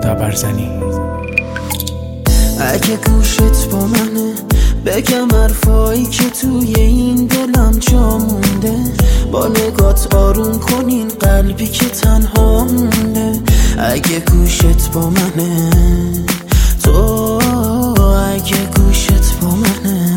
تبرزنی. اگه گوشت با منه بگم حرفایی که توی این دلم جا مونده، با نگات آروم کنین قلبی که تنها مونده. اگه گوشت با منه تو، اگه گوشت با منه،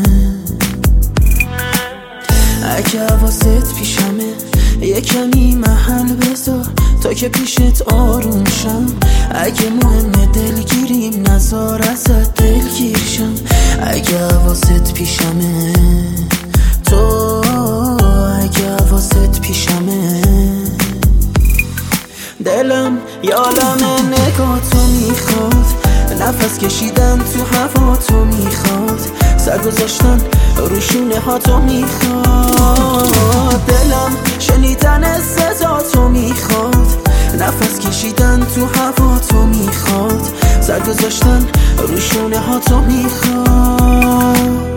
اگه حواست پیشمه یه کمی محل بذار تا که پیشت آروم شم. اگه مهمه دلگیریم نذار ازت دلگیر شم. اگه حواست پیشمه تو، اگه حواست پیشمه، دلم یالم نگاتو میخواد، نفس کشیدن تو هوا تو میخواد، سر گذاشتن رو شونه ها تو میخواد. دلم شنیدن صدا تو میخواد، نفس کشیدن تو هوا تو میخواد، سر گذاشتن رو شونه ها تو میخواد.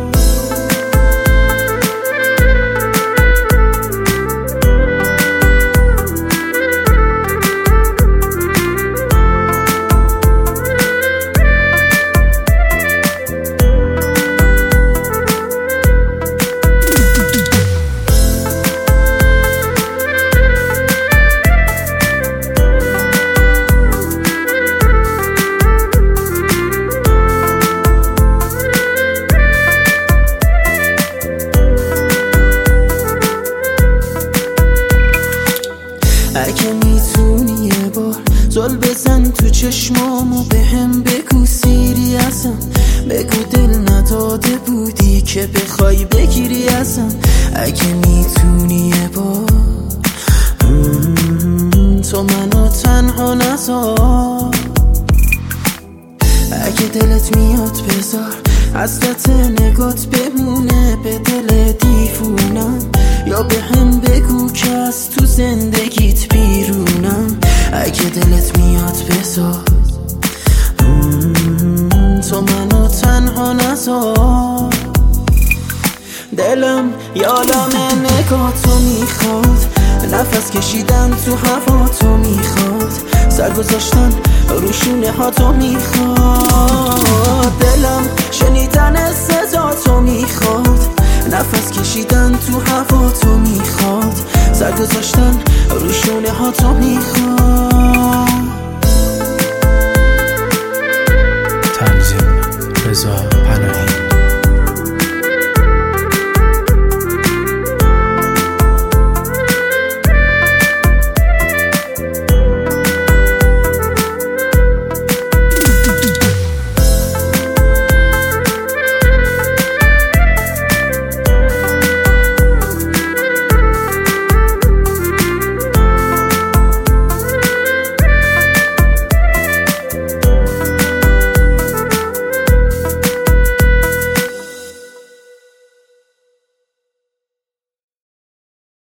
اگه میتونی یه بار زل بزن تو چشمامو بهم بگو سیری ازم، بگو دل نداده بودی که بخوای بگیری ازم. اگه میتونی یه بار تو منو تنها نذار. اگه دلت میاد بذار حسرت نگات بمونه به دل دیوونم، یا به هم بگو که از تو زندگیت بیرونم. اگه دلت میاد بذار تو منو تنها نذار. دلم یالم نگاتو میخواد، نفس کشیدن تو هوا تو میخواد، سر گذاشتن رو شونه ها تو میخواد. دلم شنیدن صدا تو میخواد، نفس کشیدن تو هوا تو میخواد، سر گذاشتن رو شونه ها تو میخواد. تنظیم رضا